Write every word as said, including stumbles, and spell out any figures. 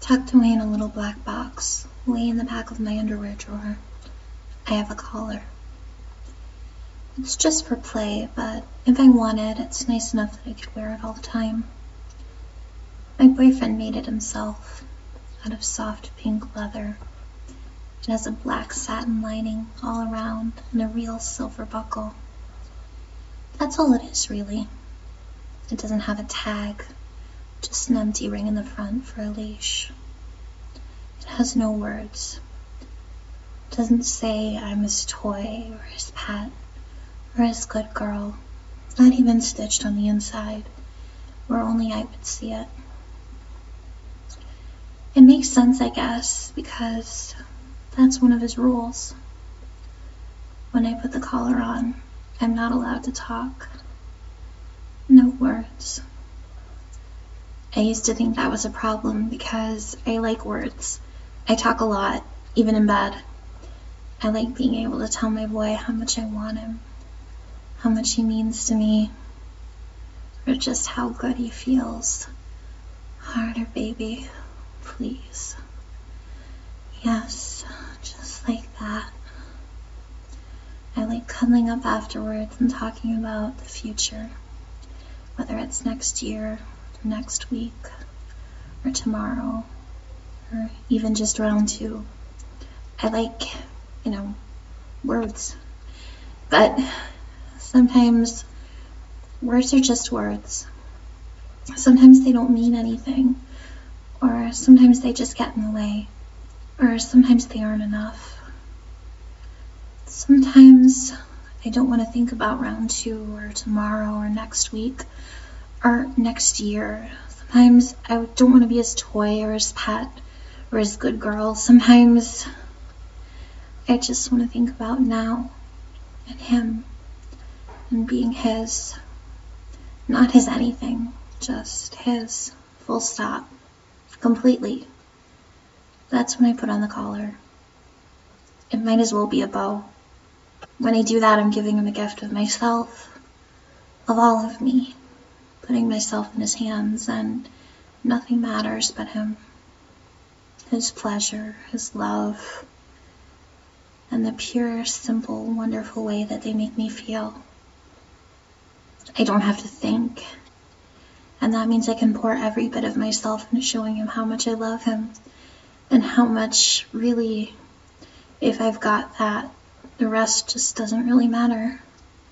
Tucked away in a little black box, way in the back of my underwear drawer, I have a collar. It's just for play, but if I want it, it's nice enough that I could wear it all the time. My boyfriend made it himself, out of soft pink leather. It has a black satin lining all around and a real silver buckle. That's all it is, really. It doesn't have a tag, just an empty ring in the front for a leash. It has no words. It doesn't say I'm his toy or his pet or his good girl, not even stitched on the inside, where only I would see it. It makes sense, I guess, because that's one of his rules. When I put the collar on, I'm not allowed to talk. No words. I used to think that was a problem because I like words. I talk a lot, even in bed. I like being able to tell my boy how much I want him, how much he means to me, or just how good he feels. Harder, baby, please. Yes, just like that. I like cuddling up afterwards and talking about the future, whether it's next year, or next week, or tomorrow, or even just round two. I like, you know, words. But sometimes words are just words. Sometimes they don't mean anything, or sometimes they just get in the way, or sometimes they aren't enough. Sometimes I don't want to think about round two, or tomorrow, or next week, or next year. Sometimes I don't want to be his toy, or his pet, or his good girl. Sometimes I just want to think about now, and him, and being his. Not his anything, just his, full stop, completely. That's when I put on the collar. It might as well be a bow. When I do that, I'm giving him a gift of myself, of all of me, putting myself in his hands, and nothing matters but him, his pleasure, his love, and the pure, simple, wonderful way that they make me feel. I don't have to think, and that means I can pour every bit of myself into showing him how much I love him, and how much, really, if I've got that, the rest just doesn't really matter.